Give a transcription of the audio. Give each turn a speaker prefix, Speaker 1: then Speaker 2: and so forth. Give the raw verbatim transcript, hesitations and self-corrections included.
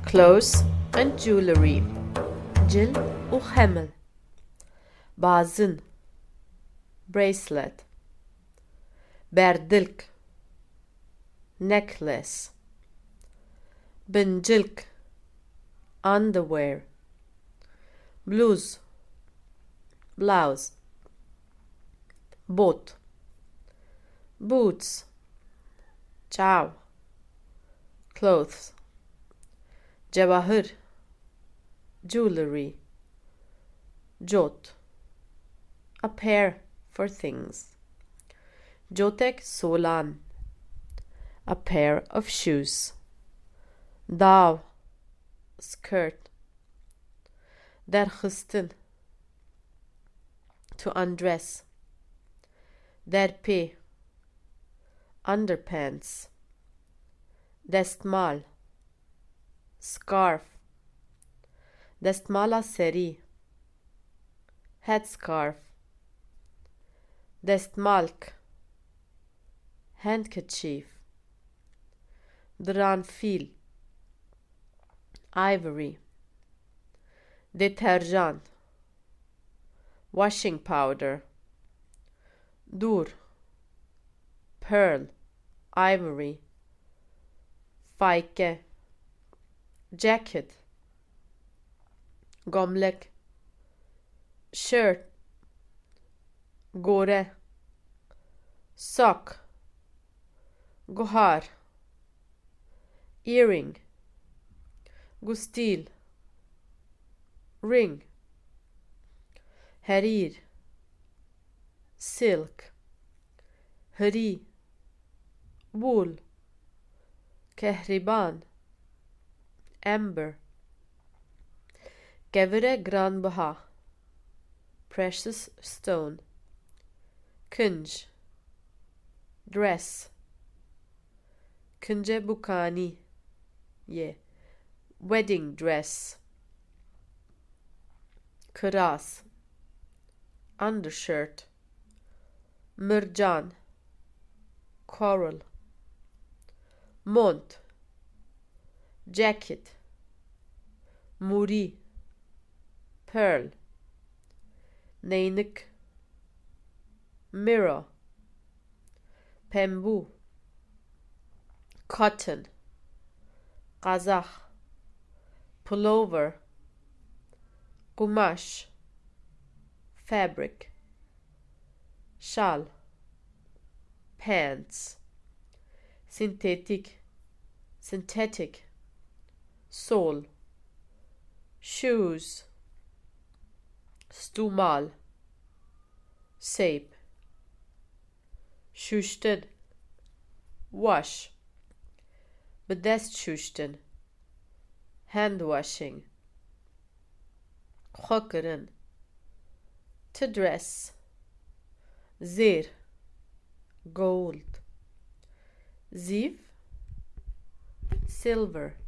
Speaker 1: clothes and jewelry جل وخمل بازن bracelet berdilk necklace بنجلك underwear blouse blouse boat boots chow clothes jawahir jewelry jot a pair for things jotek solan a pair of shoes daw skirt derkhistin to undress derpe underpants destmal scarf destmala seri headscarf destmalk handkerchief dranfil ivory detergent washing powder dur pearl ivory fike jacket gomlek shirt gore sock gohar earring gustil ring harir silk hari wool kehriban amber gevre granbaha precious stone kunj dress kunje bukani ye wedding dress kuras undershirt murjan coral mont jacket muri pearl neynik mirror pembu cotton qazakh pullover kumash fabric shal pants synthetic synthetic sole shoes stumal sape shushtad wash bedest shushtan hand washing khokeren to dress zir gold ziv silver